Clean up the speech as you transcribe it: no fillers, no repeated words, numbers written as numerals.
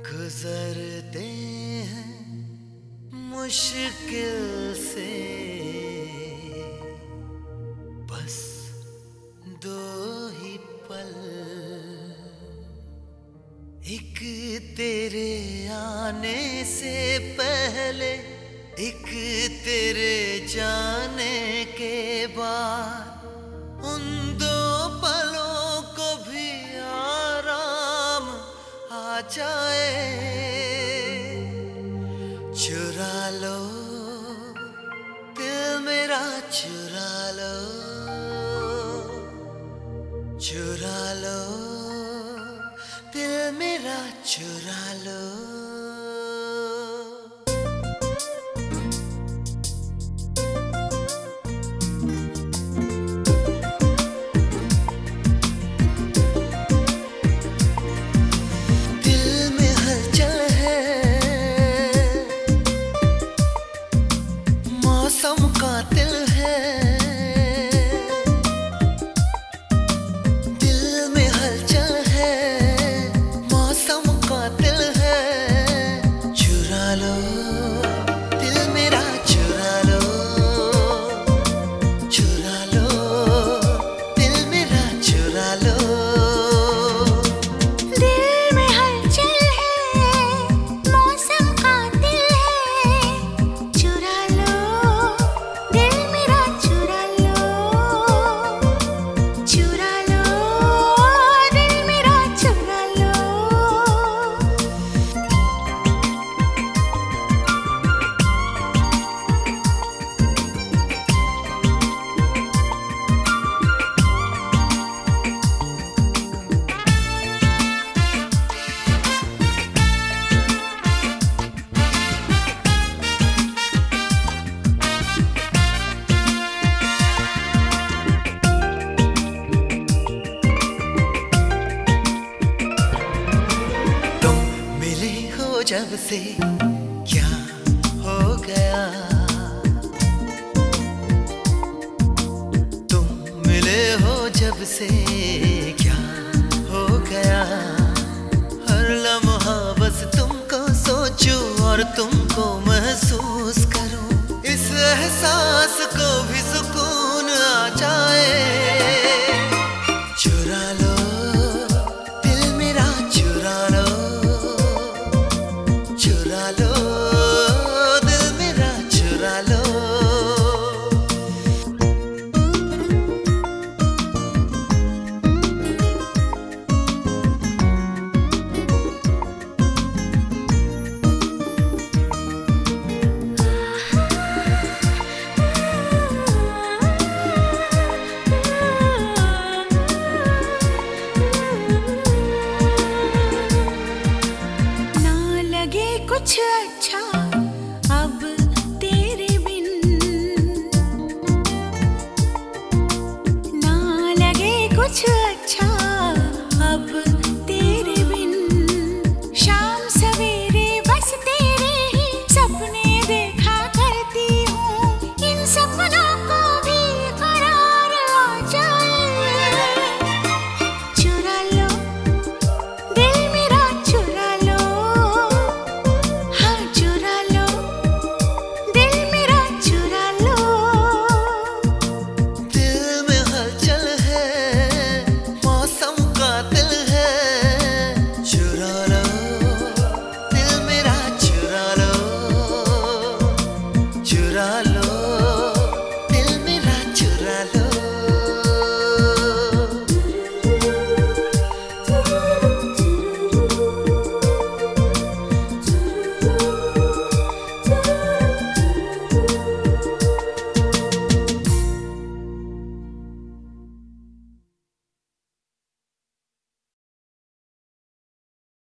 गुजरते हैं मुश्किल से बस दो ही पल, एक तेरे आने से पहले, एक तेरे जाने के बाद। उन दो पलों को भी आराम आ जाए। चुरा लो दिल मेरा, चुरा लो, चुरा लो दिल मेरा, चुरा लो। मौसम कातिल है, दिल में हलचल है, मौसम कातिल है। चुरा लो दिल मेरा, चुरा लो, चुरा लो दिल मेरा, चुरा लो। जब से क्या हो गया, तुम मिले हो जब से क्या हो गया। हर लम्हा बस तुमको सोचूं और तुमको महसूस करूं, इस एहसास को भी सुकून आ जाए। चुरा लो दिल मेरा, चुरा लो, चुरा लो दिल मेरा, चुरा लो। ना लगे कुछ